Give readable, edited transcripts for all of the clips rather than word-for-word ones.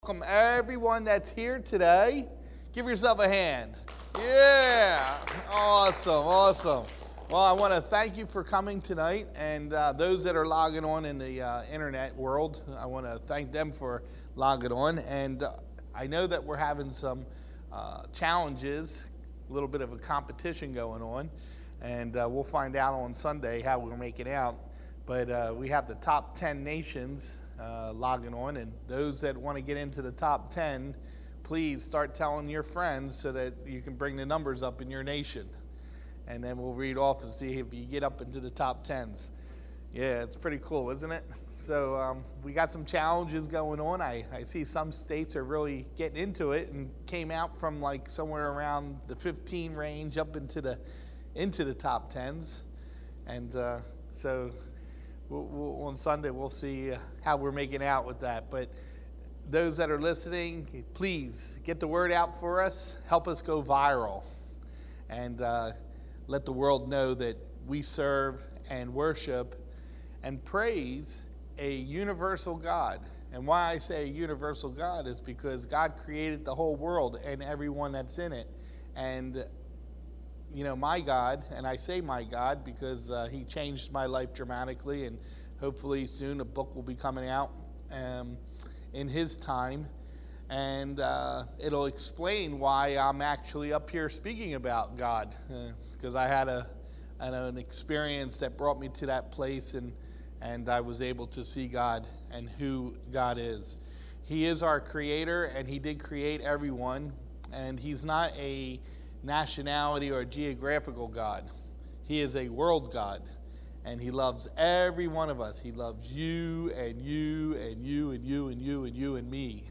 Welcome everyone that's here today. Give yourself a hand. Yeah, awesome. Well, I want to thank you for coming tonight, and those that are logging on in the internet world, I want to thank them for logging on. And I know that we're having some challenges, a little bit of a competition going on, and we'll find out on Sunday how we're making out. But we have the top 10 nations logging on, and those that want to get into the top 10, please start telling your friends so that you can bring the numbers up in your nation, and then we'll read off and see if you get up into the top 10s. Yeah, it's pretty cool, isn't it? So we got some challenges going on. I see some states are really getting into it and came out from like somewhere around the 15 range up into the top 10s, and so We'll, on Sunday, we'll see how we're making out with that. But those that are listening, please get the word out for us. Help us go viral. And let the world know that we serve and worship and praise a universal God. And why I say a universal God is because God created the whole world and everyone that's in it. And you know, my God, and I say my God because he changed my life dramatically, and hopefully soon a book will be coming out in his time, and it'll explain why I'm actually up here speaking about God, because I had an experience that brought me to that place, and I was able to see God and who God is. He is our creator, and he did create everyone, and he's not a nationality or a geographical God. He is a world God, and he loves every one of us. He loves you and you and you and you and you and you and me.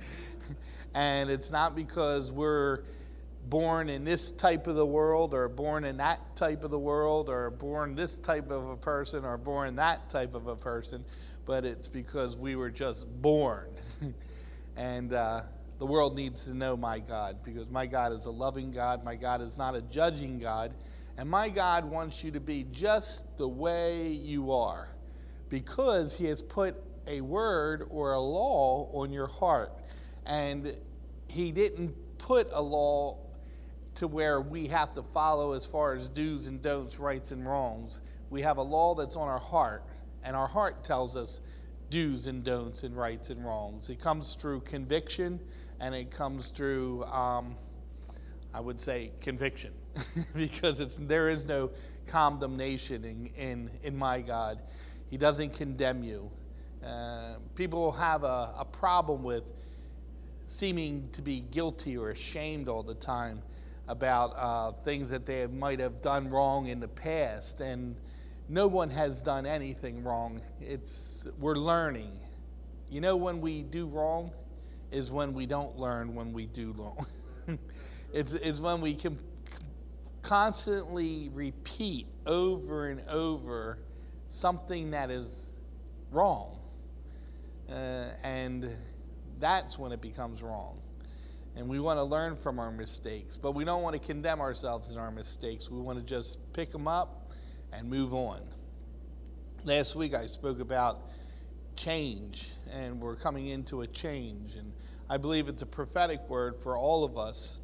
And it's not because we're born in this type of the world or born in that type of the world or born this type of a person or born that type of a person, but it's because we were just born. And the world needs to know my God, because my God is a loving God. My God is not a judging God. And my God wants you to be just the way you are, because he has put a word or a law on your heart. And he didn't put a law to where we have to follow as far as do's and don'ts, rights and wrongs. We have a law that's on our heart, and our heart tells us do's and don'ts and rights and wrongs. It comes through conviction, and it comes through, I would say, conviction, because there is no condemnation in my God. He doesn't condemn you. People have a problem with seeming to be guilty or ashamed all the time about things that they might have done wrong in the past, and no one has done anything wrong. We're learning. You know, when we do wrong is when we don't learn when we do wrong. It's when we can constantly repeat over and over something that is wrong. And that's when it becomes wrong. And we want to learn from our mistakes, but we don't want to condemn ourselves in our mistakes. We want to just pick them up and move on. Last week I spoke about change, and we're coming into a change, and I believe it's a prophetic word for all of us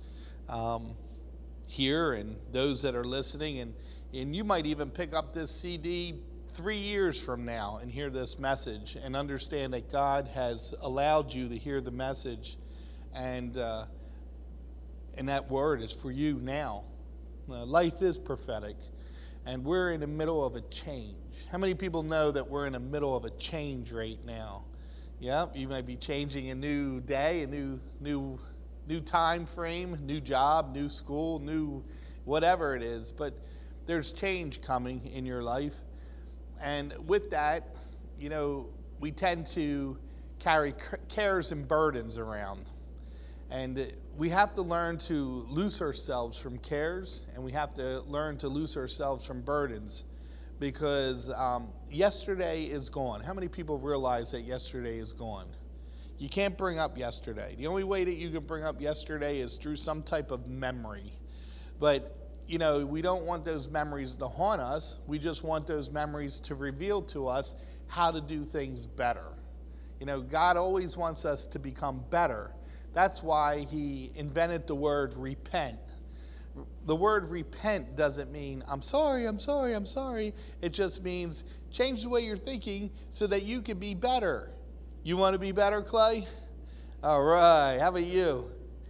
here and those that are listening, and you might even pick up this CD 3 years from now and hear this message and understand that God has allowed you to hear the message, and that word is for you now. Life is prophetic, and we're in the middle of a change. How many people know that we're in the middle of a change right now? Yeah, you might be changing a new day, a new time frame, new job, new school, new whatever it is, but there's change coming in your life. And with that, you know, we tend to carry cares and burdens around. And we have to learn to loose ourselves from cares, and we have to learn to loose ourselves from burdens, because yesterday is gone. How many people realize that yesterday is gone? You can't bring up yesterday. The only way that you can bring up yesterday is through some type of memory. But, you know, we don't want those memories to haunt us. We just want those memories to reveal to us how to do things better. God always wants us to become better. That's why he invented the word repent. The word repent doesn't mean, I'm sorry. It just means change the way you're thinking so that you can be better. You want to be better, Clay? All right. How about you?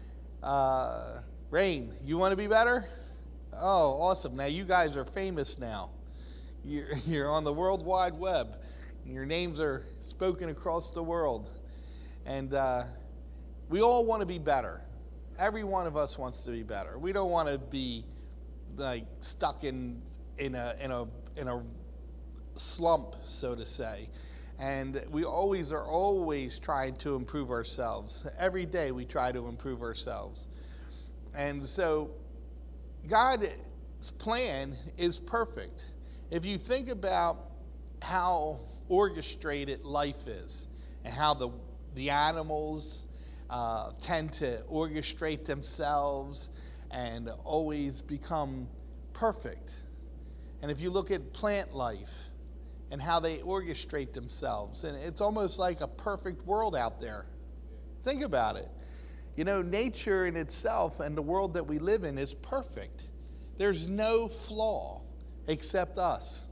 Rain, you want to be better? Oh, awesome. Now you guys are famous now. You're on the World Wide Web. Your names are spoken across the world. And we all want to be better. Every one of us wants to be better. We don't want to be like stuck in a slump, so to say. And we are always trying to improve ourselves. Every day we try to improve ourselves. And so God's plan is perfect. If you think about how orchestrated life is and how the animals tend to orchestrate themselves and always become perfect. And if you look at plant life and how they orchestrate themselves, and it's almost like a perfect world out there. Think about it. Nature in itself and the world that we live in is perfect. There's no flaw except us.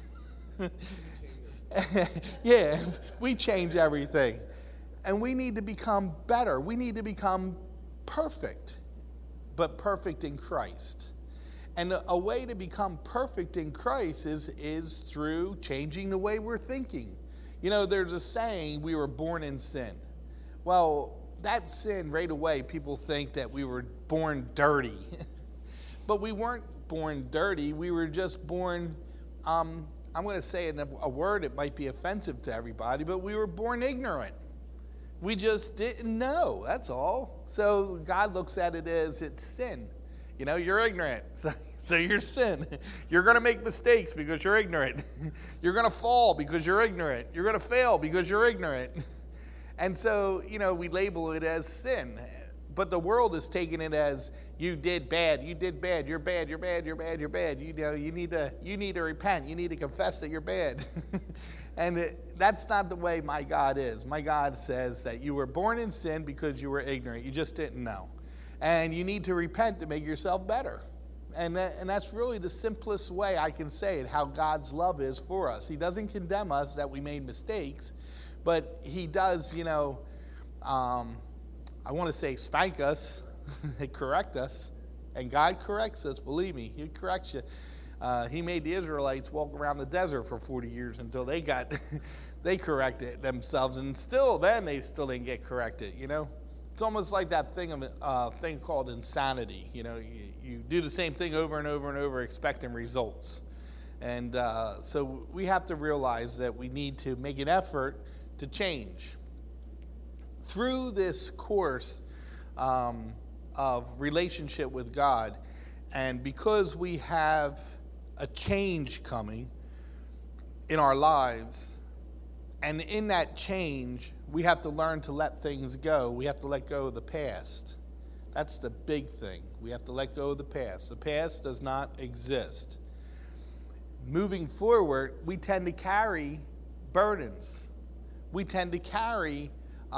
Yeah, we change everything. And we need to become better. We need to become perfect, but perfect in Christ. And a way to become perfect in Christ is through changing the way we're thinking. There's a saying, we were born in sin. Well, that sin right away, people think that we were born dirty. But we weren't born dirty. We were just born, I'm going to say a word, it might be offensive to everybody, but we were born ignorant. We just didn't know, that's all. So God looks at it as it's sin. You're ignorant, so you're sin. You're going to make mistakes because you're ignorant. You're going to fall because you're ignorant. You're going to fail because you're ignorant. And so, we label it as sin. But the world is taking it as you did bad, you're bad. You need to repent. You need to confess that you're bad. And that's not the way my God is. My God says that you were born in sin because you were ignorant. You just didn't know. And you need to repent to make yourself better. And that's really the simplest way I can say it, how God's love is for us. He doesn't condemn us that we made mistakes, but he does, I want to say spank us, correct us. And God corrects us, believe me, he corrects you. He made the Israelites walk around the desert for 40 years until they corrected themselves. And they still didn't get corrected, It's almost like that thing called insanity. You do the same thing over and over and over, expecting results. And so we have to realize that we need to make an effort to change. Through this course of relationship with God, and because we have a change coming in our lives, and in that change, we have to learn to let things go. We have to let go of the past. That's the big thing. We have to let go of the past. The past does not exist. Moving forward, we tend to carry burdens. We tend to carry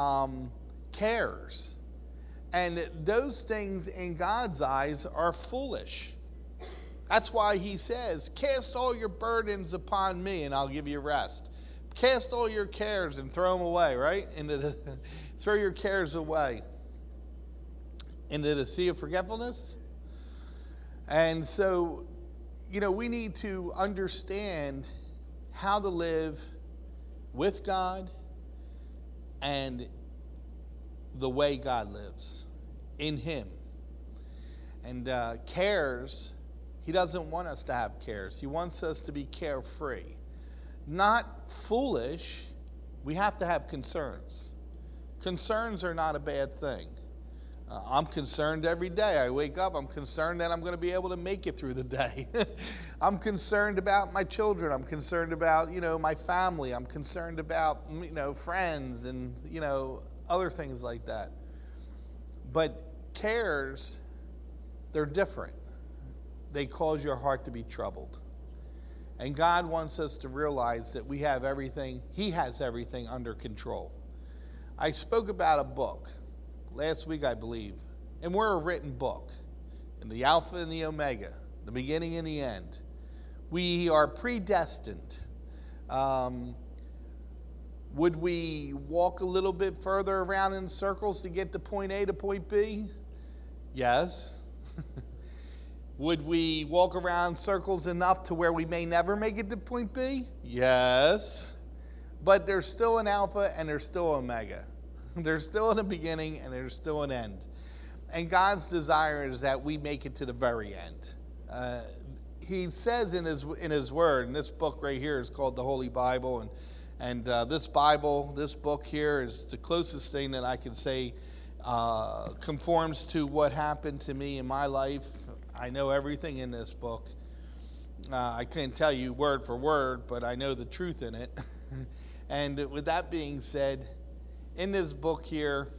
cares. And those things in God's eyes are foolish. That's why he says, cast all your burdens upon me and I'll give you rest. Cast all your cares and throw them away, right? Throw your cares away into the sea of forgetfulness. And so, we need to understand how to live with God and the way God lives in him. And cares, he doesn't want us to have cares. He wants us to be carefree. Not foolish. We have to have concerns. Concerns are not a bad thing. I'm concerned every day. I wake up, I'm concerned that I'm going to be able to make it through the day. I'm concerned about my children. I'm concerned about, my family. I'm concerned about, friends and, other things like that. But cares, they're different. They cause your heart to be troubled. And God wants us to realize that we have everything, he has everything under control. I spoke about a book last week, I believe, and we're a written book, in the Alpha and the Omega, the beginning and the end. We are predestined. Would we walk a little bit further around in circles to get to point A to point B? Yes. Would we walk around circles enough to where we may never make it to point B? Yes. But there's still an Alpha and there's still Omega. There's still a beginning and there's still an end. And God's desire is that we make it to the very end. He says in his word, and this book right here is called the Holy Bible, and this book here is the closest thing that I can say conforms to what happened to me in my life. I know everything in this book. I can't tell you word for word, but I know the truth in it. And with that being said, in this book here,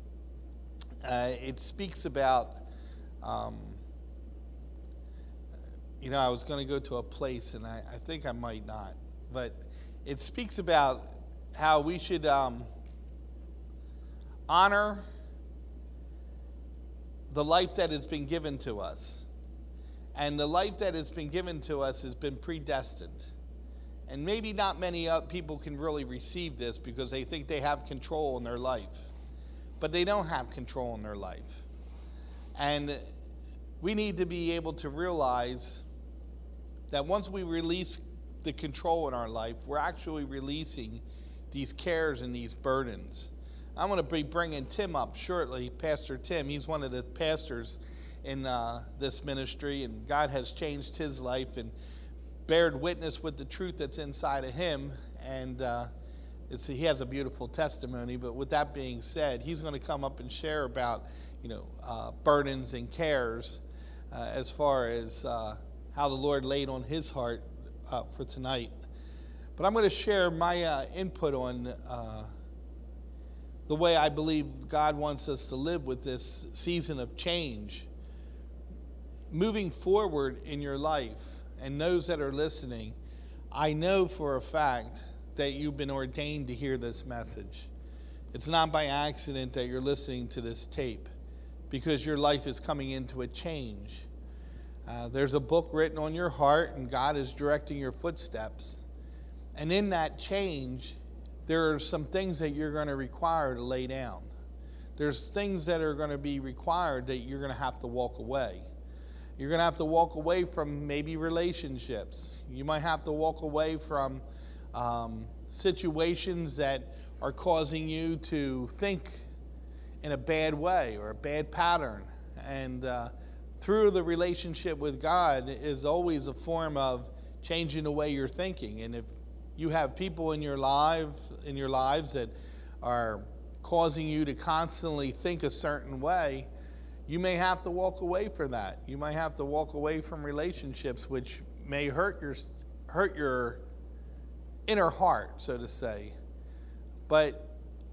it speaks about, I was going to go to a place, and I think I might not, but it speaks about how we should honor the life that has been given to us. And the life that has been given to us has been predestined. And maybe not many people can really receive this because they think they have control in their life. But they don't have control in their life. And we need to be able to realize that once we release the control in our life, we're actually releasing these cares and these burdens. I'm going to be bringing Tim up shortly, Pastor Tim. He's one of the pastors in this ministry, and God has changed his life and bared witness with the truth that's inside of him, and he has a beautiful testimony. But with that being said, he's going to come up and share about burdens and cares as far as how the Lord laid on his heart for tonight. But I'm going to share my input on the way I believe God wants us to live with this season of change. Moving forward in your life, and those that are listening, I know for a fact that you've been ordained to hear this message. It's not by accident that you're listening to this tape, because your life is coming into a change. There's a book written on your heart, and God is directing your footsteps. And in that change, there are some things that you're going to require to lay down. There's things that are going to be required that you're going to have to walk away. You're going to have to walk away from maybe relationships. You might have to walk away from situations that are causing you to think in a bad way or a bad pattern. And through the relationship with God is always a form of changing the way you're thinking. And if you have people in your lives that are causing you to constantly think a certain way, you may have to walk away from that. You might have to walk away from relationships which may hurt your inner heart, so to say. But,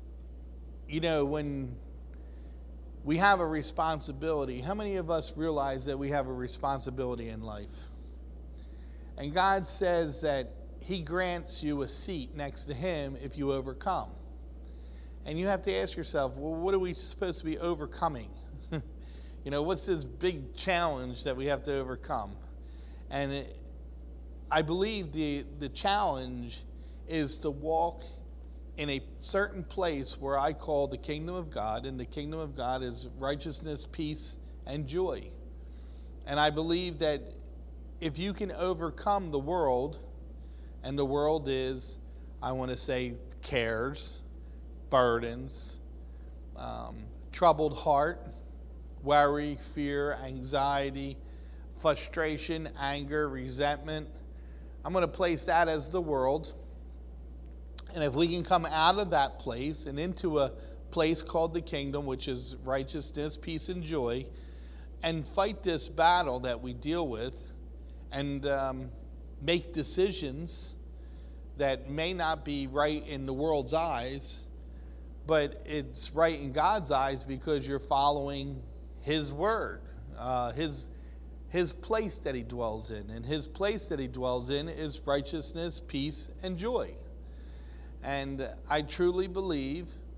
when we have a responsibility, how many of us realize that we have a responsibility in life? And God says that he grants you a seat next to him if you overcome. And you have to ask yourself, well, what are we supposed to be overcoming? What's this big challenge that we have to overcome? And I believe the challenge is to walk in a certain place where I call the kingdom of God, and the kingdom of God is righteousness, peace, and joy. And I believe that if you can overcome the world, and the world is, I want to say, cares, burdens, troubled heart, worry, fear, anxiety, frustration, anger, resentment. I'm going to place that as the world. And if we can come out of that place and into a place called the kingdom, which is righteousness, peace, and joy, and fight this battle that we deal with, and make decisions that may not be right in the world's eyes, but it's right in God's eyes because you're following his word, his place that he dwells in. And his place that he dwells in is righteousness, peace, and joy. And I truly believe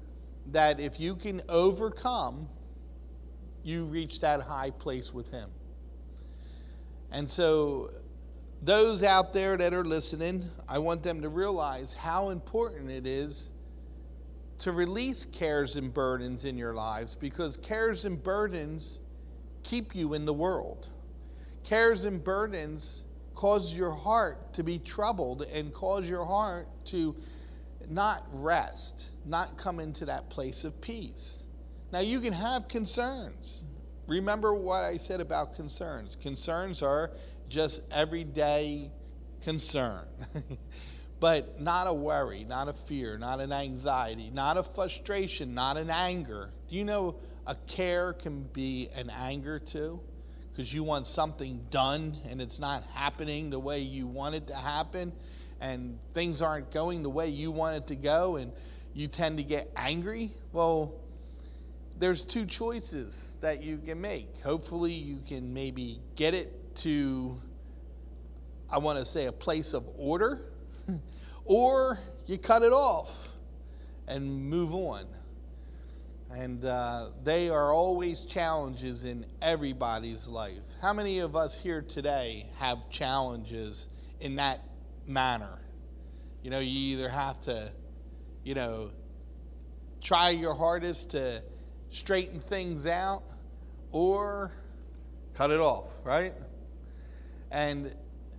that if you can overcome, you reach that high place with him. And so those out there that are listening, I want them to realize how important it is to release cares and burdens in your lives, because cares and burdens keep you in the world. Cares and burdens cause your heart to be troubled and cause your heart to not rest, not come into that place of peace. Now, you can have concerns. Remember what I said about concerns. Concerns are just everyday concern. But not a worry, not a fear, not an anxiety, not a frustration, not an anger. Do you know a care can be an anger too? Because you want something done and it's not happening the way you want it to happen, and things aren't going the way you want it to go, and you tend to get angry. Well, there's two choices that you can make. Hopefully you can maybe get it to, I want to say, a place of order, or you cut it off and move on. And they are always challenges in everybody's life. How many of us here today have challenges in that manner? You know, you either have to, try your hardest to straighten things out or cut it off, right? And,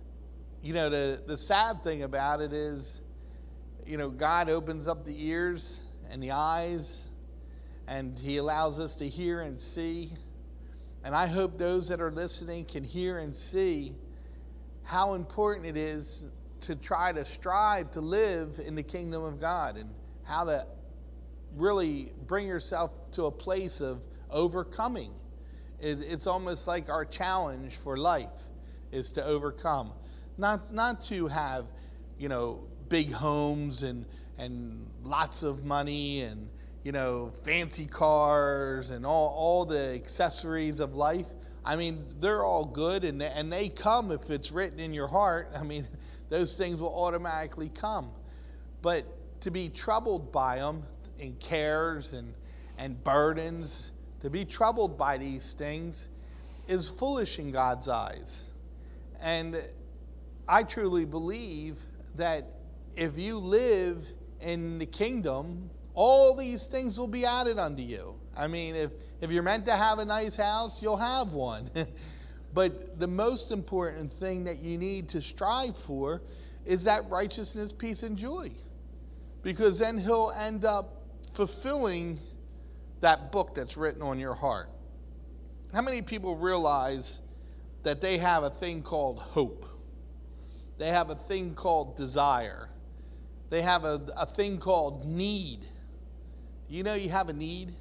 the sad thing about it is, God opens up the ears and the eyes, and he allows us to hear and see. And I hope those that are listening can hear and see how important it is to try to strive to live in the kingdom of God, and how to really bring yourself to a place of overcoming. It's almost like our challenge for life is to overcome. Not to have, big homes and lots of money and, fancy cars and all the accessories of life. I mean, they're all good, and they come if it's written in your heart. I mean, those things will automatically come. But to be troubled by them in cares and burdens, to be troubled by these things is foolish in God's eyes. And I truly believe that if you live in the kingdom, all these things will be added unto you. I mean, if you're meant to have a nice house, you'll have one. But the most important thing that you need to strive for is that righteousness, peace, and joy. Because then he'll end up fulfilling that book that's written on your heart. How many people realize that they have a thing called hope? They have a thing called desire. They have a thing called need. You know you have a need?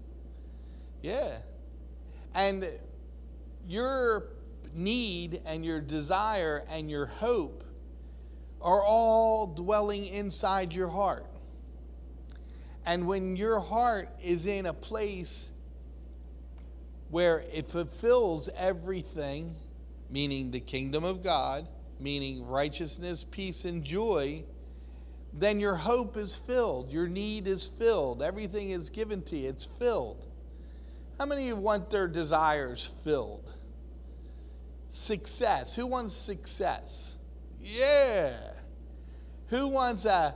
Yeah. And your need and your desire and your hope are all dwelling inside your heart. And when your heart is in a place where it fulfills everything, meaning the kingdom of God, meaning righteousness, peace, and joy, then your hope is filled. Your need is filled. Everything is given to you. It's filled. How many of you want their desires filled? Success. Who wants success? Yeah. Who wants to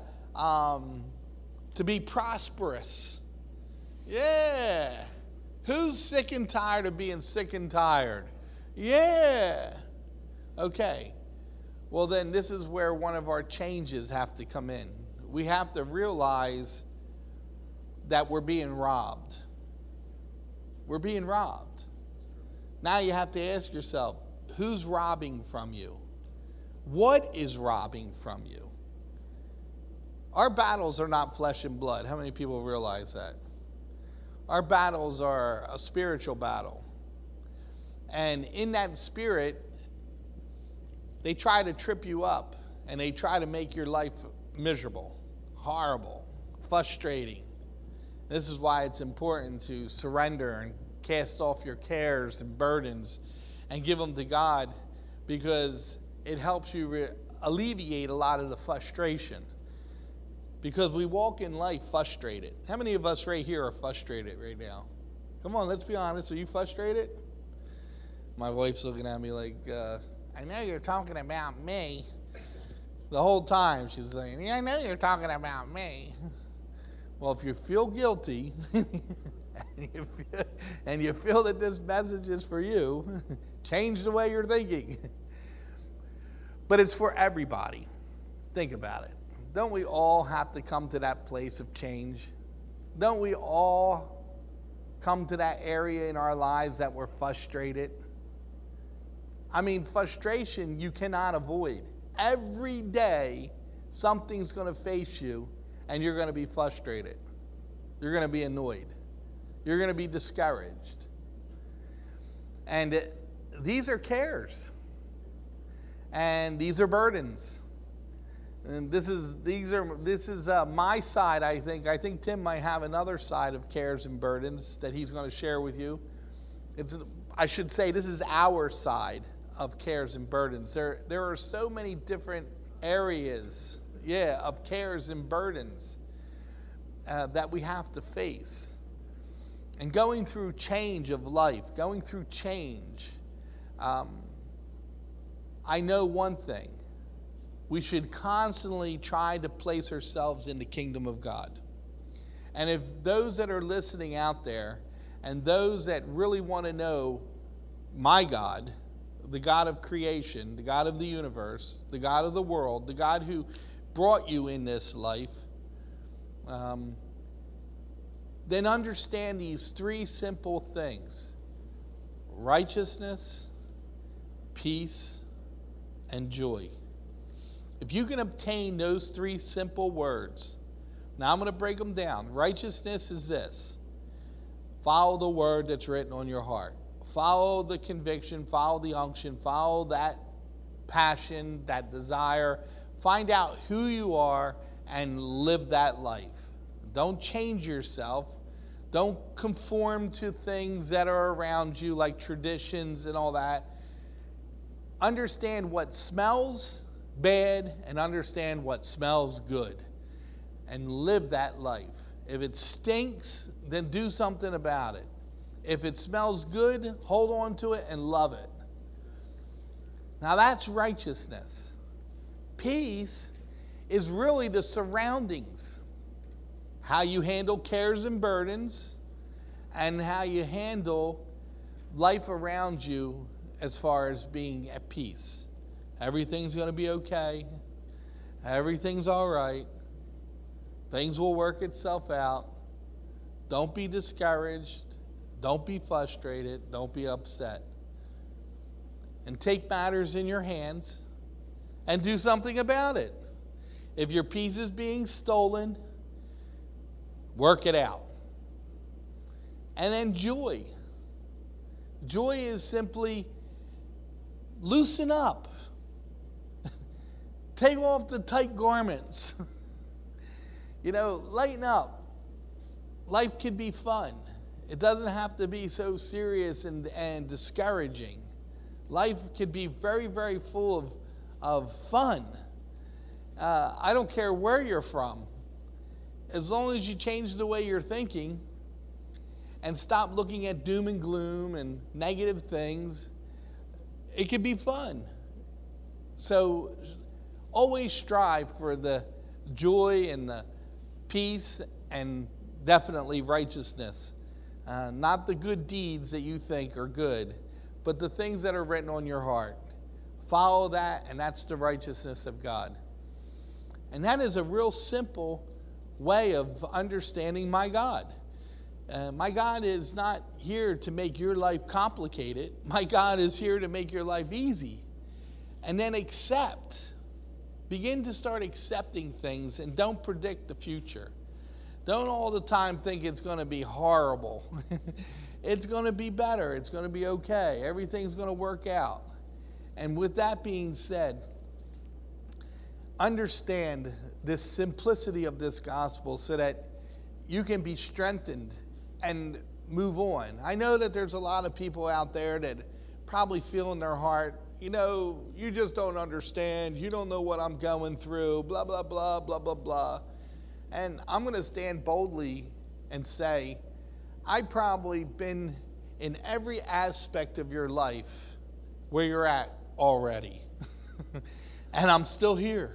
be prosperous? Yeah. Who's sick and tired of being sick and tired? Yeah. Okay. Well, then this is where one of our changes have to come in. We have to realize that we're being robbed. We're being robbed. Now you have to ask yourself, who's robbing from you? What is robbing from you? Our battles are not flesh and blood. How many people realize that? Our battles are a spiritual battle. And in that spirit, they try to trip you up, and they try to make your life miserable, horrible, frustrating. This is why it's important to surrender and cast off your cares and burdens and give them to God, because it helps you alleviate a lot of the frustration. Because we walk in life frustrated. How many of us right here are frustrated right now? Come on, let's be honest. Are you frustrated? My wife's looking at me like, I know you're talking about me. The whole time she's saying, yeah, I know you're talking about me. Well, if you feel guilty and you feel that this message is for you, change the way you're thinking. But it's for everybody. Think about it. Don't we all have to come to that place of change? Don't we all come to that area in our lives that we're frustrated? I mean, frustration you cannot avoid. Every day, something's going to face you, and you're going to be frustrated. You're going to be annoyed. You're going to be discouraged. And these are cares. And these are burdens. And this is my side, I think. I think Tim might have another side of cares and burdens that he's going to share with you. I should say this is our side of cares and burdens. There are so many different areas, of cares and burdens that we have to face. And going through change of life, going through change, I know one thing. We should constantly try to place ourselves in the kingdom of God. And if those that are listening out there and those that really want to know my God, the God of creation, the God of the universe, the God of the world, the God who brought you in this life, then understand these three simple things: righteousness, peace, and joy. If you can obtain those three simple words, now I'm going to break them down. Righteousness is this: follow the word that's written on your heart. Follow the conviction, follow the unction, follow that passion, that desire. Find out who you are and live that life. Don't change yourself. Don't conform to things that are around you like traditions and all that. Understand what smells bad and understand what smells good and live that life. If it stinks, then do something about it. If it smells good, hold on to it and love it. Now that's righteousness. Peace is really the surroundings. How you handle cares and burdens and how you handle life around you as far as being at peace. Everything's going to be okay. Everything's all right. Things will work itself out. Don't be discouraged. Don't be frustrated. Don't be upset. And take matters in your hands and do something about it. If your peace is being stolen, work it out. And then joy. Joy is simply loosen up. Take off the tight garments. Lighten up. Life can be fun. It doesn't have to be so serious and discouraging. Life can be very, very full of fun. I don't care where you're from. As long as you change the way you're thinking and stop looking at doom and gloom and negative things, it can be fun. So always strive for the joy and the peace and definitely righteousness. Not the good deeds that you think are good, but the things that are written on your heart. Follow that, and that's the righteousness of God. And that is a real simple way of understanding my God. My God is not here to make your life complicated. My God is here to make your life easy. And then accept. Begin to start accepting things and don't predict the future. Don't all the time think it's going to be horrible. It's going to be better. It's going to be okay. Everything's going to work out. And with that being said, understand this simplicity of this gospel so that you can be strengthened and move on. I know that there's a lot of people out there that probably feel in their heart, you just don't understand. You don't know what I'm going through, blah, blah, blah, blah, blah, blah. And I'm going to stand boldly and say, I've probably been in every aspect of your life where you're at already. And I'm still here.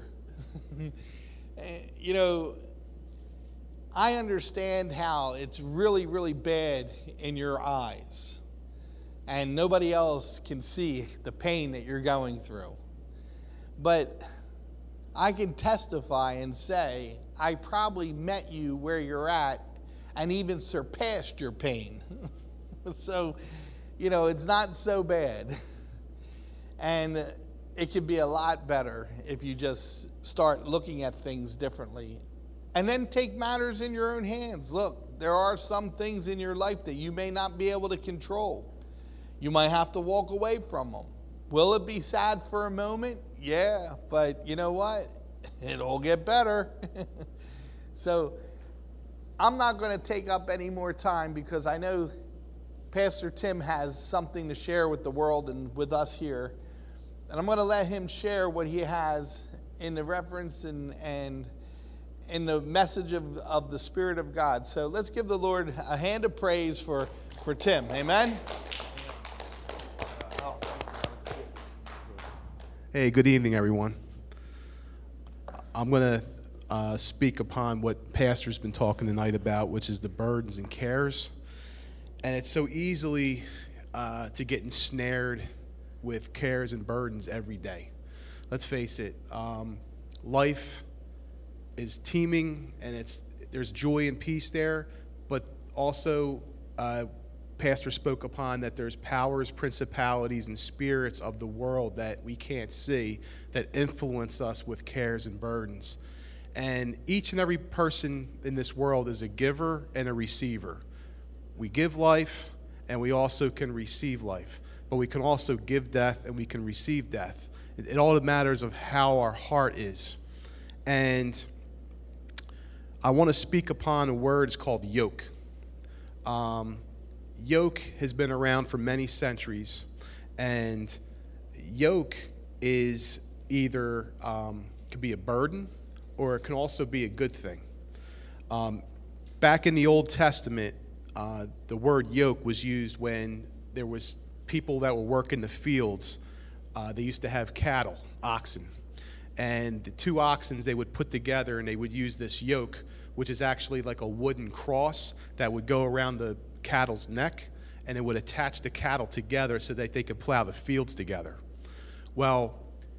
You know, I understand how it's really, really bad in your eyes. And nobody else can see the pain that you're going through. But I can testify and say, I probably met you where you're at and even surpassed your pain. So, you know, it's not so bad. And it could be a lot better if you just start looking at things differently. And then take matters in your own hands. Look, there are some things in your life that you may not be able to control. You might have to walk away from them. Will it be sad for a moment? Yeah, but you know what? It'll get better. So I'm not going to take up any more time because I know Pastor Tim has something to share with the world and with us here. And I'm going to let him share what he has in the reference and in the message of the Spirit of God. So let's give the Lord a hand of praise for Tim. Amen. Hey, good evening, everyone. I'm going to speak upon what Pastor's been talking tonight about, which is the burdens and cares. And it's so easily to get ensnared with cares and burdens every day. Let's face it, life is teeming, and there's joy and peace there, but also Pastor spoke upon that there's powers, principalities, and spirits of the world that we can't see that influence us with cares and burdens. And each and every person in this world is a giver and a receiver. We give life, and we also can receive life. But we can also give death, and we can receive death. It all matters of how our heart is. And I want to speak upon a word. It's called yoke. Yoke has been around for many centuries, and yoke is either could be a burden or it can also be a good thing. Back in the Old Testament, the word yoke was used when there was people that were working the fields. They used to have cattle, oxen, and the two oxen they would put together, and they would use this yoke, which is actually like a wooden cross that would go around the cattle's neck, and it would attach the cattle together so that they could plow the fields together. Well,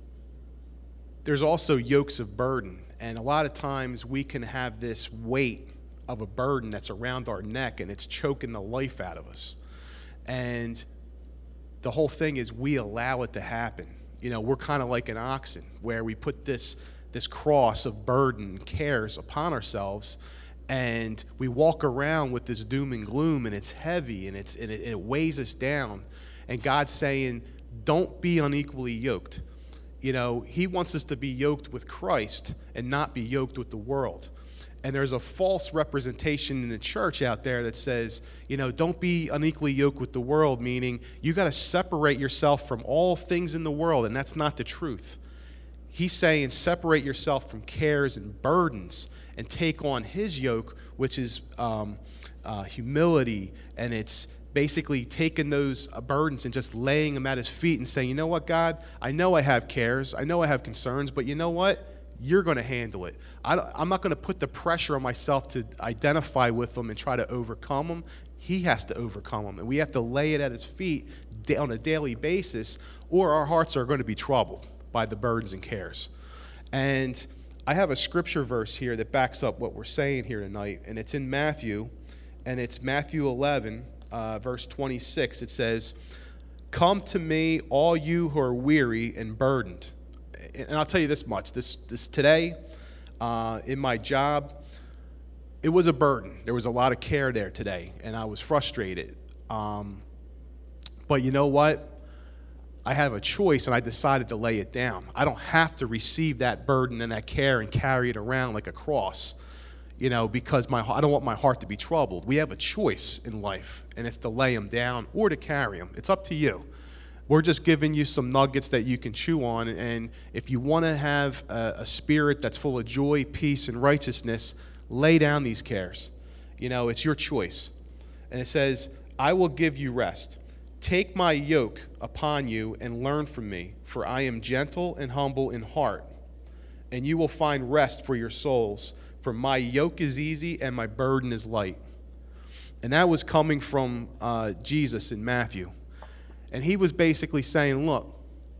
there's also yokes of burden, and a lot of times we can have this weight of a burden that's around our neck, and it's choking the life out of us. And the whole thing is we allow it to happen. You know, we're kind of like an oxen where we put this cross of burden, cares upon ourselves, and we walk around with this doom and gloom, and it's heavy, and it weighs us down. And God's saying, don't be unequally yoked. You know, he wants us to be yoked with Christ and not be yoked with the world. And there's a false representation in the church out there that says, you know, don't be unequally yoked with the world, meaning you got to separate yourself from all things in the world, and that's not the truth. He's saying separate yourself from cares and burdens and take on his yoke, which is humility, and it's basically taking those burdens and just laying them at his feet and saying, you know what, God, I know I have cares, I know I have concerns, but you know what? You're going to handle it. I'm not going to put the pressure on myself to identify with them and try to overcome them. He has to overcome them, and we have to lay it at his feet on a daily basis, or our hearts are going to be troubled by the burdens and cares. And I have a scripture verse here that backs up what we're saying here tonight, and it's in Matthew, and it's Matthew 11, verse 26. It says, "Come to me, all you who are weary and burdened." And I'll tell you this much: this today, in my job, it was a burden. There was a lot of care there today, and I was frustrated. But you know what? I have a choice, and I decided to lay it down. I don't have to receive that burden and that care and carry it around like a cross, you know, because I don't want my heart to be troubled. We have a choice in life, and it's to lay them down or to carry them. It's up to you. We're just giving you some nuggets that you can chew on, and if you want to have a spirit that's full of joy, peace, and righteousness, lay down these cares. It's your choice. And it says, I will give you rest. Take my yoke upon you and learn from me, for I am gentle and humble in heart, and you will find rest for your souls. For my yoke is easy and my burden is light. And that was coming from Jesus in Matthew. And he was basically saying, look,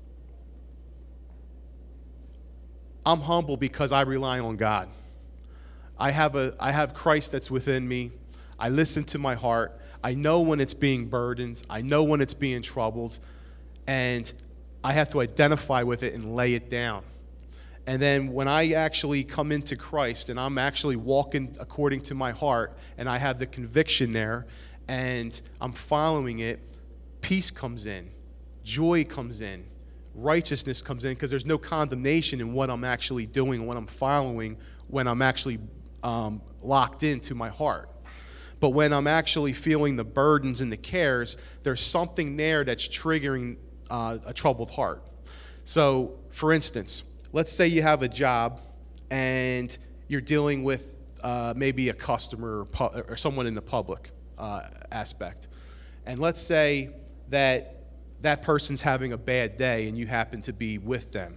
I'm humble because I rely on God. I have Christ that's within me. I listen to my heart. I know when it's being burdened. I know when it's being troubled. And I have to identify with it and lay it down. And then when I actually come into Christ and I'm actually walking according to my heart and I have the conviction there and I'm following it, peace comes in, joy comes in, righteousness comes in, because there's no condemnation in what I'm actually doing, what I'm following, when I'm actually locked into my heart. But when I'm actually feeling the burdens and the cares, there's something there that's triggering a troubled heart. So, for instance, let's say you have a job and you're dealing with maybe a customer or someone in the public aspect. And let's say that person's having a bad day and you happen to be with them.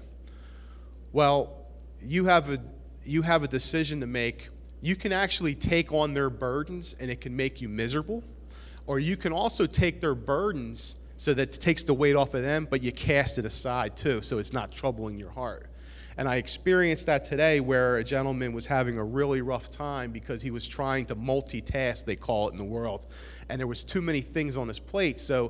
Well, you have a decision to make. You can actually take on their burdens and it can make you miserable. Or you can also take their burdens so that it takes the weight off of them, but you cast it aside too, so it's not troubling your heart. And I experienced that today where a gentleman was having a really rough time because he was trying to multitask, they call it in the world. And there was too many things on his plate, so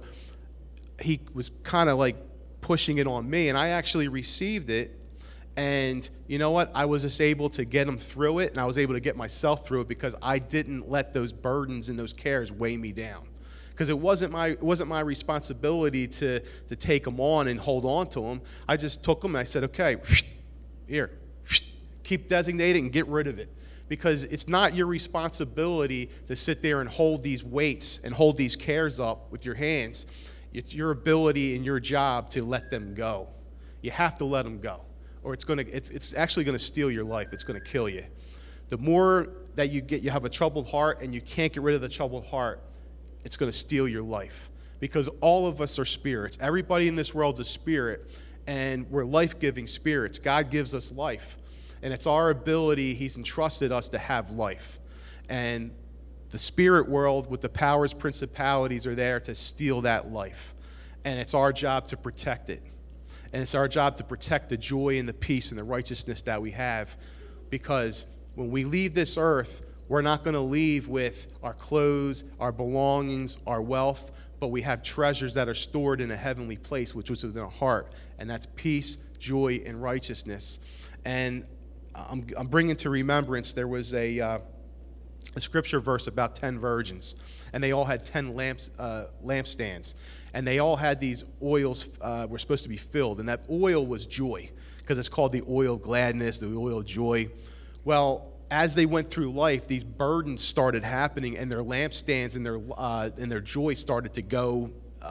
he was kind of like pushing it on me, and I actually received it. And you know what? I was just able to get him through it, and I was able to get myself through it because I didn't let those burdens and those cares weigh me down. Because it wasn't my responsibility to take them on and hold on to them. I just took them and I said, okay, here, keep designating and get rid of it. Because it's not your responsibility to sit there and hold these weights and hold these cares up with your hands. It's your ability and your job to let them go. You have to let them go, or it's actually going to steal your life. It's going to kill you. The more that you have a troubled heart and you can't get rid of the troubled heart, it's going to steal your life. Because all of us are spirits. Everybody in this world's a spirit, and we're life-giving spirits. God gives us life, and it's our ability. He's entrusted us to have life. And the spirit world with the powers, principalities are there to steal that life. And it's our job to protect it. And it's our job to protect the joy and the peace and the righteousness that we have. Because when we leave this earth, we're not going to leave with our clothes, our belongings, our wealth, but we have treasures that are stored in a heavenly place, which was within our heart. And that's peace, joy, and righteousness. And I'm bringing to remembrance, there was a scripture verse about 10 virgins, and they all had 10 lampstands, and they all had these oils were supposed to be filled, and that oil was joy, because it's called the oil of gladness, the oil of joy. Well, as they went through life, these burdens started happening, and their lampstands and their joy started to go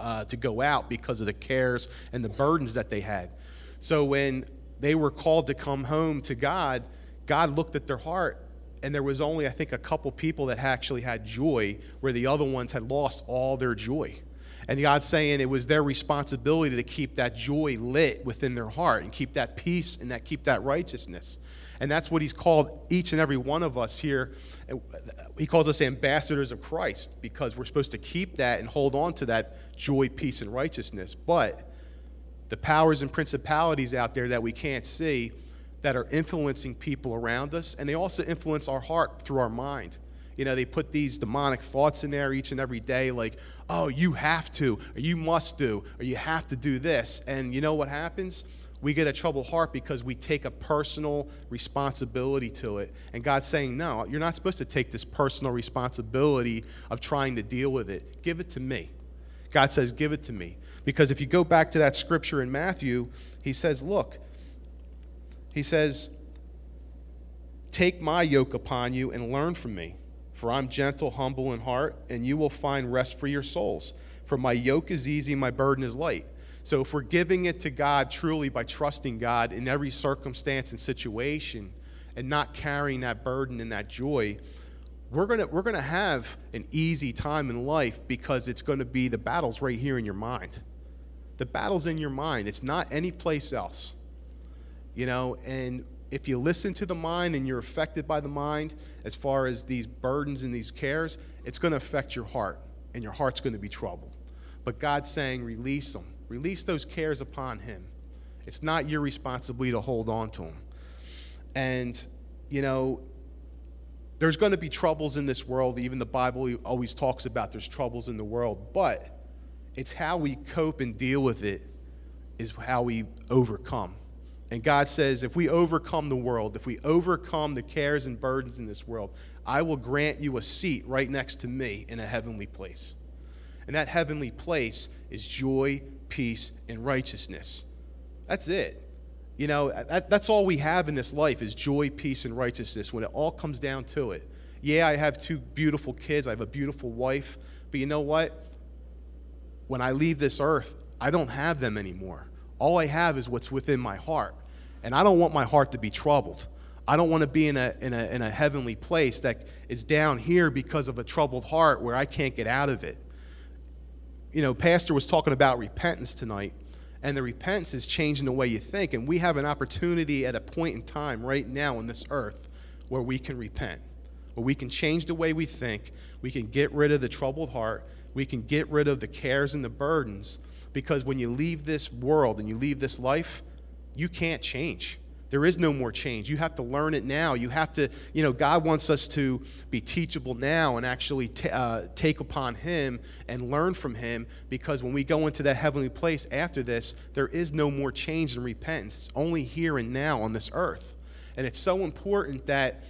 out because of the cares and the burdens that they had. So when they were called to come home to God, God looked at their heart, and there was only, I think, a couple people that actually had joy, where the other ones had lost all their joy. And God's saying it was their responsibility to keep that joy lit within their heart and keep that peace and keep that righteousness. And that's what he's called each and every one of us here. He calls us ambassadors of Christ, because we're supposed to keep that and hold on to that joy, peace, and righteousness. But the powers and principalities out there that we can't see that are influencing people around us, and they also influence our heart through our mind. You know, they put these demonic thoughts in there each and every day, like, oh, you have to, or you must do, or you have to do this. And you know what happens? We get a troubled heart because we take a personal responsibility to it. And God's saying, no, you're not supposed to take this personal responsibility of trying to deal with it. Give it to me. God says, give it to me. Because if you go back to that scripture in Matthew, he says, look, he says, take my yoke upon you and learn from me. For I'm gentle, humble in heart, and you will find rest for your souls. For my yoke is easy, my burden is light. So if we're giving it to God truly by trusting God in every circumstance and situation, and not carrying that burden and that joy, we're gonna have an easy time in life, because it's going to be the battle's right here in your mind. The battle's in your mind. It's not any place else. And if you listen to the mind and you're affected by the mind as far as these burdens and these cares, it's going to affect your heart, and your heart's going to be troubled. But God's saying, release them. Release those cares upon him. It's not your responsibility to hold on to them. And, there's going to be troubles in this world. Even the Bible always talks about there's troubles in the world. But it's how we cope and deal with it is how we overcome. And God says, if we overcome the world, if we overcome the cares and burdens in this world, I will grant you a seat right next to me in a heavenly place. And that heavenly place is joy, peace, and righteousness. That's it. That's all we have in this life is joy, peace, and righteousness when it all comes down to it. Yeah, I have 2 beautiful kids. I have a beautiful wife. But you know what? When I leave this earth, I don't have them anymore. All I have is what's within my heart. And I don't want my heart to be troubled. I don't want to be in a heavenly place that is down here because of a troubled heart where I can't get out of it. Pastor was talking about repentance tonight. And the repentance is changing the way you think. And we have an opportunity at a point in time right now on this earth where we can repent, where we can change the way we think. We can get rid of the troubled heart. We can get rid of the cares and the burdens. Because when you leave this world and you leave this life, you can't change. There is no more change. You have to learn it now. You have to, God wants us to be teachable now and actually take upon him and learn from him, because when we go into that heavenly place after this, there is no more change and repentance. It's only here and now on this earth. And it's so important that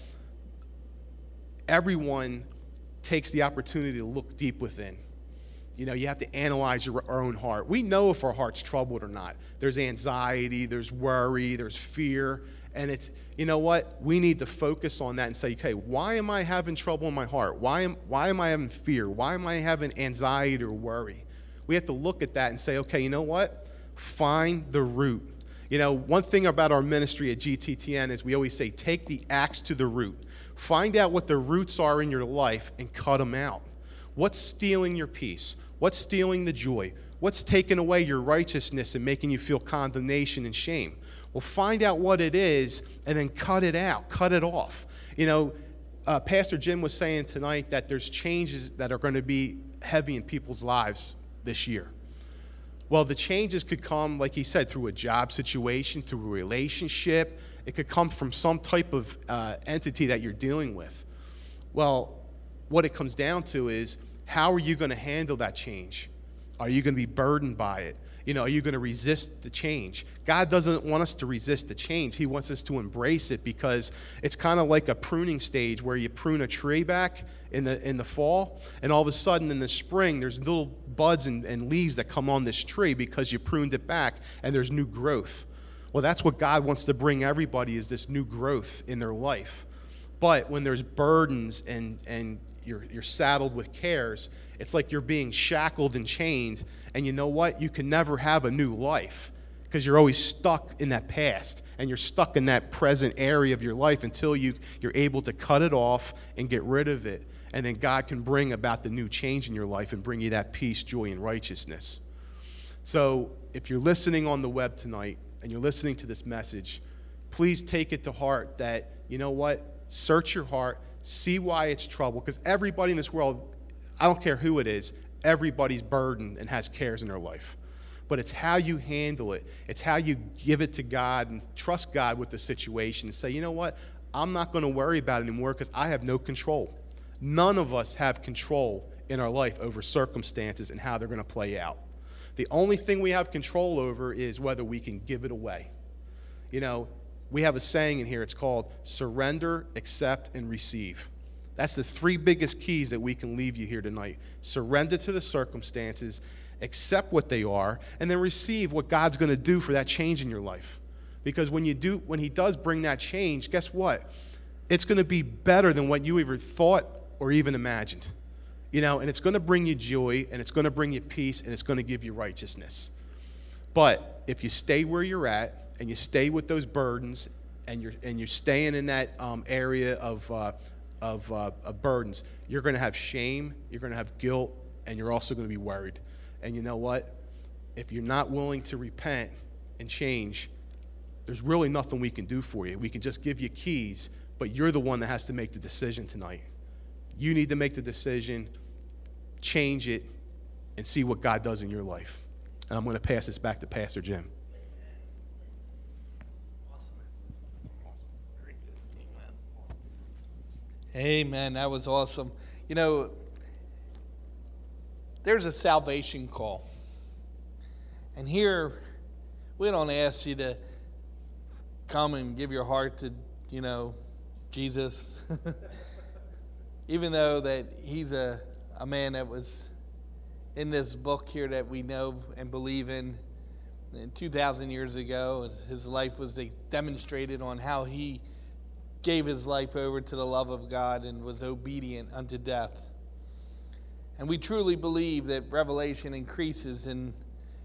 everyone takes the opportunity to look deep within. You have to analyze our own heart. We know if our heart's troubled or not. There's anxiety, there's worry, there's fear. And it's, what? We need to focus on that and say, okay, why am I having trouble in my heart? Why am I having fear? Why am I having anxiety or worry? We have to look at that and say, okay, you know what? Find the root. One thing about our ministry at GTTN is we always say, take the axe to the root. Find out what the roots are in your life and cut them out. What's stealing your peace? What's stealing the joy? What's taking away your righteousness and making you feel condemnation and shame? Well, find out what it is and then cut it out, cut it off. Pastor Jim was saying tonight that there's changes that are going to be heavy in people's lives this year. Well, the changes could come, like he said, through a job situation, through a relationship. It could come from some type of entity that you're dealing with. Well, what it comes down to is, how are you going to handle that change? Are you going to be burdened by it? Are you going to resist the change? God doesn't want us to resist the change. He wants us to embrace it, because it's kind of like a pruning stage where you prune a tree back in the fall, and all of a sudden in the spring there's little buds and leaves that come on this tree because you pruned it back, and there's new growth. Well, that's what God wants to bring everybody, is this new growth in their life. But when there's burdens and you're saddled with cares, it's like you're being shackled and chained, and you know what? You can never have a new life, because you're always stuck in that past, and you're stuck in that present area of your life until you're able to cut it off and get rid of it. And then God can bring about the new change in your life and bring you that peace, joy, and righteousness. So if you're listening on the web tonight and you're listening to this message, please take it to heart that, you know what? Search your heart, see why it's trouble, because everybody in this world, I don't care who it is, everybody's burdened and has cares in their life. But it's how you handle it. It's how you give it to God and trust God with the situation and say, you know what? I'm not going to worry about it anymore, because I have no control. None of us have control in our life over circumstances and how they're going to play out. The only thing we have control over is whether we can give it away. We have a saying in here, it's called surrender, accept, and receive. That's the 3 biggest keys that we can leave you here tonight. Surrender to the circumstances, accept what they are, and then receive what God's going to do for that change in your life. Because when He does bring that change, guess what? It's going to be better than what you ever thought or even imagined. And it's going to bring you joy, and it's going to bring you peace, and it's going to give you righteousness. But if you stay where you're at, and you stay with those burdens, and you're staying in that area of burdens, you're going to have shame, you're going to have guilt, and you're also going to be worried. And you know what? If you're not willing to repent and change, there's really nothing we can do for you. We can just give you keys, but you're the one that has to make the decision tonight. You need to make the decision, change it, and see what God does in your life. And I'm going to pass this back to Pastor Jim. Amen. That was awesome. You know, there's a salvation call. And here, we don't ask you to come and give your heart to, Jesus. Even though that he's a man that was in this book here that we know and believe in. And 2,000 years ago, his life was demonstrated on how he gave his life over to the love of God and was obedient unto death. And we truly believe that revelation increases, and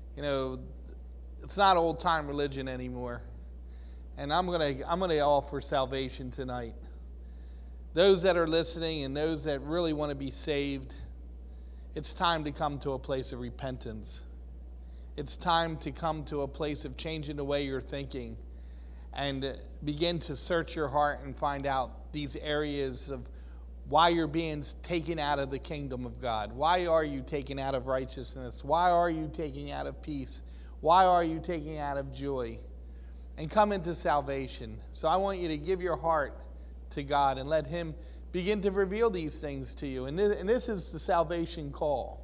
it's not old-time religion anymore. And I'm gonna offer salvation tonight. Those that are listening and those that really want to be saved, it's time to come to a place of repentance. It's time to come to a place of changing the way you're thinking and begin to search your heart and find out these areas of why you're being taken out of the kingdom of God. Why are you taken out of righteousness? Why are you taken out of peace? Why are you taken out of joy? And come into salvation. So I want you to give your heart to God and let him begin to reveal these things to you. And this is the salvation call.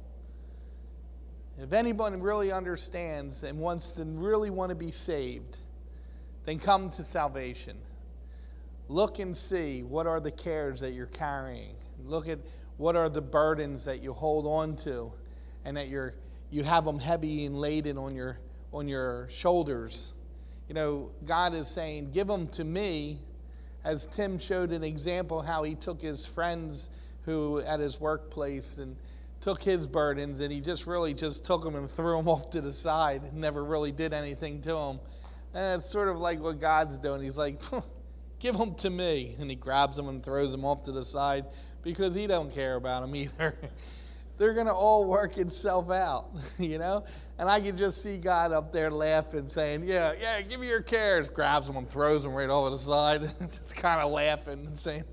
If anyone really understands and wants to really want to be saved, then come to salvation. Look and see what are the cares that you're carrying. Look at what are the burdens that you hold on to, and that you have them heavy and laden on your shoulders. God is saying, give them to me, as Tim showed an example how he took his friends who at his workplace and took his burdens, and he just took them and threw them off to the side and never really did anything to them. And it's sort of like what God's doing. He's like, give them to me. And he grabs them and throws them off to the side because he don't care about them either. They're going to all work itself out, And I can just see God up there laughing, saying, yeah, give me your cares. Grabs them and throws them right over the side. Just kind of laughing and saying,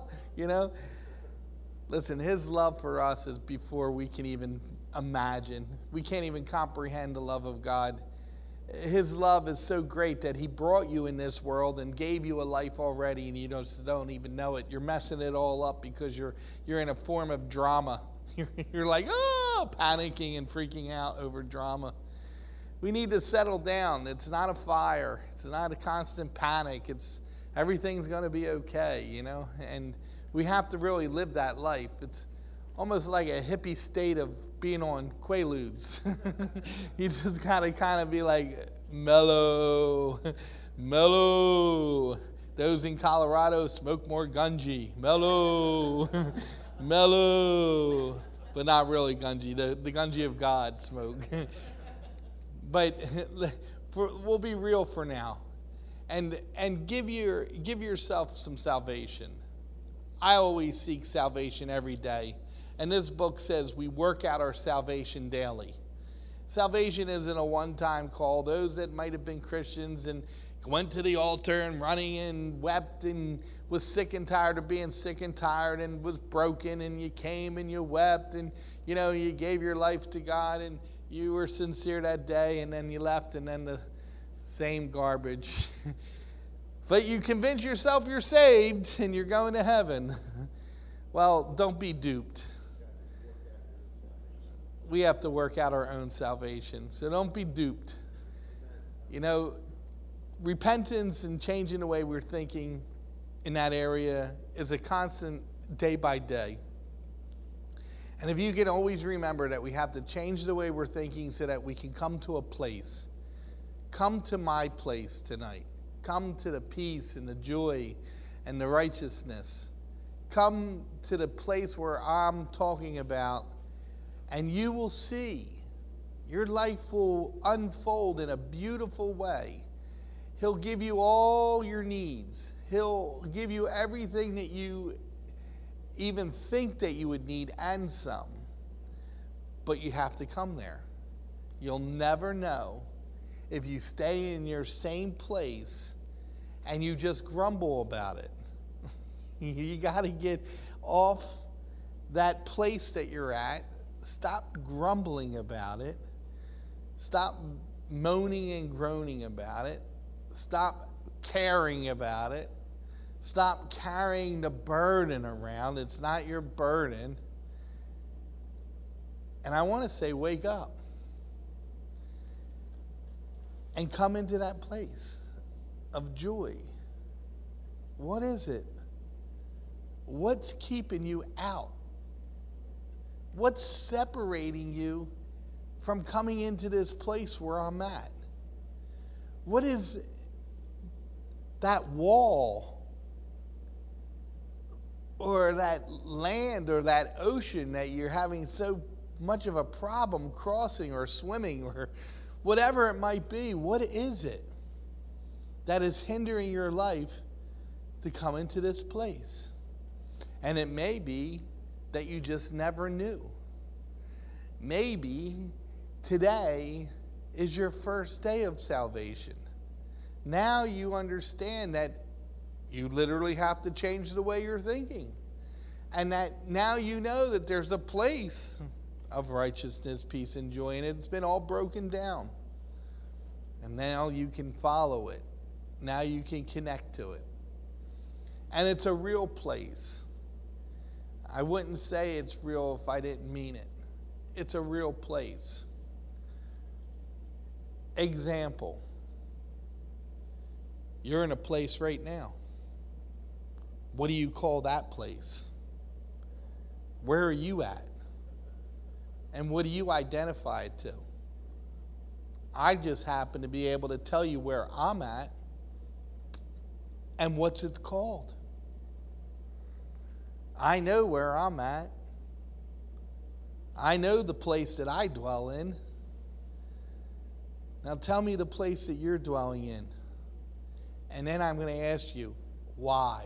Listen, his love for us is before we can even imagine. We can't even comprehend the love of God. His love is so great that he brought you in this world and gave you a life already, and you just don't even know it. You're messing it all up because you're in a form of drama. You're like, panicking and freaking out over drama. We need to settle down. It's not a fire. It's not a constant panic. It's everything's going to be okay, And we have to really live that life. It's almost like a hippie state of being on Quaaludes. You just gotta kind of be like, mellow. Those in Colorado smoke more gunji. Mellow. But not really gunji, the gunji of God smoke. But we'll be real for now. And give yourself some salvation. I always seek salvation every day. And this book says we work out our salvation daily. Salvation isn't a one-time call. Those that might have been Christians and went to the altar and running and wept and was sick and tired of being sick and tired and was broken, and you came and you wept and you gave your life to God and you were sincere that day, and then you left, and then the same garbage. But you convince yourself you're saved and you're going to heaven. Well, don't be duped. We have to work out our own salvation. So don't be duped. Repentance and changing the way we're thinking in that area is a constant day by day. And if you can always remember that we have to change the way we're thinking so that we can come to a place. Come to my place tonight. Come to the peace and the joy and the righteousness. Come to the place where I'm talking about, and you will see your life will unfold in a beautiful way. He'll give you all your needs. He'll give you everything that you even think that you would need and some. But you have to come there. You'll never know if you stay in your same place and you just grumble about it. You got to get off that place that you're at. Stop grumbling about it. Stop moaning and groaning about it. Stop caring about it. Stop carrying the burden around. It's not your burden. And I want to say, wake up. And come into that place of joy. What is it? What's keeping you out? What's separating you from coming into this place where I'm at? What is that wall or that land or that ocean that you're having so much of a problem crossing or swimming or whatever it might be? What is it that is hindering your life to come into this place? And it may be that you just never knew. Maybe today is your first day of salvation. Now you understand that you literally have to change the way you're thinking. And that now you know that there's a place of righteousness, peace, and joy, and it's been all broken down. And now you can follow it. Now you can connect to it. And it's a real place. I wouldn't say it's real if I didn't mean it. It's a real place. Example. You're in a place right now. What do you call that place? Where are you at? And what do you identify it to? I just happen to be able to tell you where I'm at and what's it called. I know where I'm at. I know the place that I dwell in. Now tell me the place that you're dwelling in. And then I'm going to ask you, why?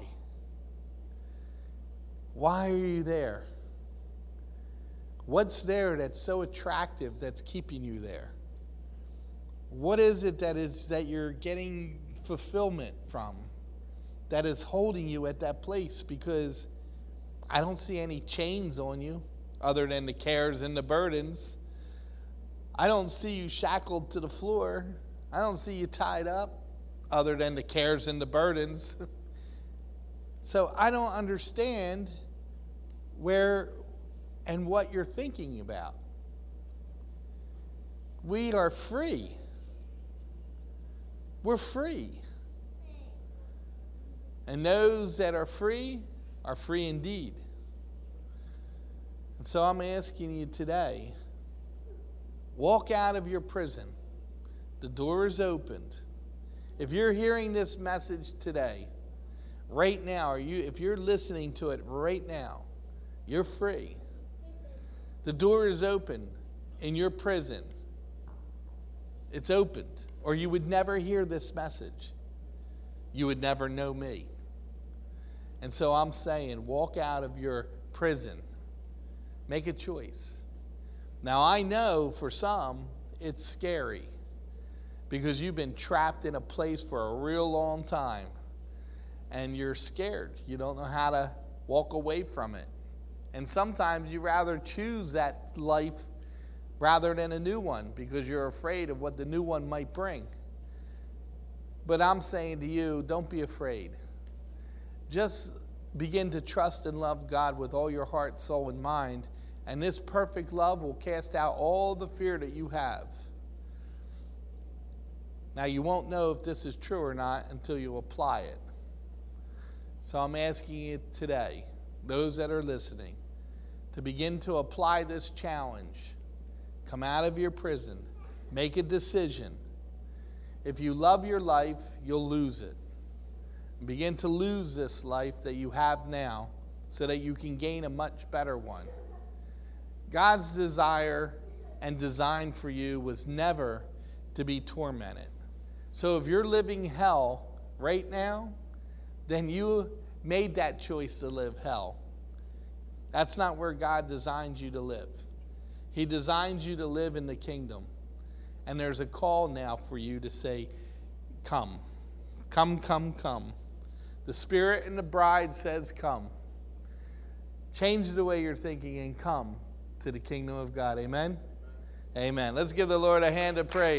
Why are you there? What's there that's so attractive that's keeping you there? What is it that you're getting fulfillment from that is holding you at that place? Because I don't see any chains on you other than the cares and the burdens. I don't see you shackled to the floor. I don't see you tied up other than the cares and the burdens. So I don't understand where and what you're thinking about. We are free. We're free. And those that are free indeed. And so I'm asking you today, walk out of your prison. The door is opened. If you're hearing this message today, right now, if you're listening to it right now, you're free. The door is open in your prison. It's opened, or you would never hear this message. You would never know me. And so I'm saying, walk out of your prison. Make a choice. Now, I know for some, it's scary because you've been trapped in a place for a real long time and you're scared. You don't know how to walk away from it. And sometimes you rather choose that life rather than a new one because you're afraid of what the new one might bring. But I'm saying to you, don't be afraid. Just begin to trust and love God with all your heart, soul, and mind. And this perfect love will cast out all the fear that you have. Now, you won't know if this is true or not until you apply it. So I'm asking you today, those that are listening, to begin to apply this challenge. Come out of your prison. Make a decision. If you love your life, you'll lose it. Begin to lose this life that you have now so that you can gain a much better one. God's desire and design for you was never to be tormented. So if you're living hell right now, then you made that choice to live hell. That's not where God designed you to live. He designed you to live in the kingdom. And there's a call now for you to say, come. Come, come, come. The Spirit and the bride says come. Change the way you're thinking and come to the kingdom of God. Amen? Amen. Let's give the Lord a hand of praise.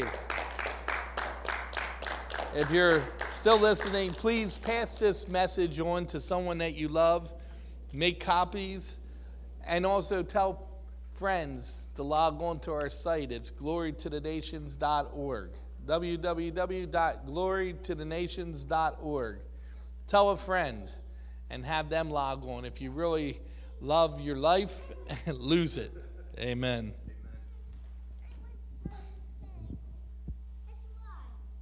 If you're still listening, please pass this message on to someone that you love. Make copies. And also tell friends to log on to our site. It's glorytothenations.org. www.glorytothenations.org. Tell a friend and have them log on if you really love your life and lose it. Amen.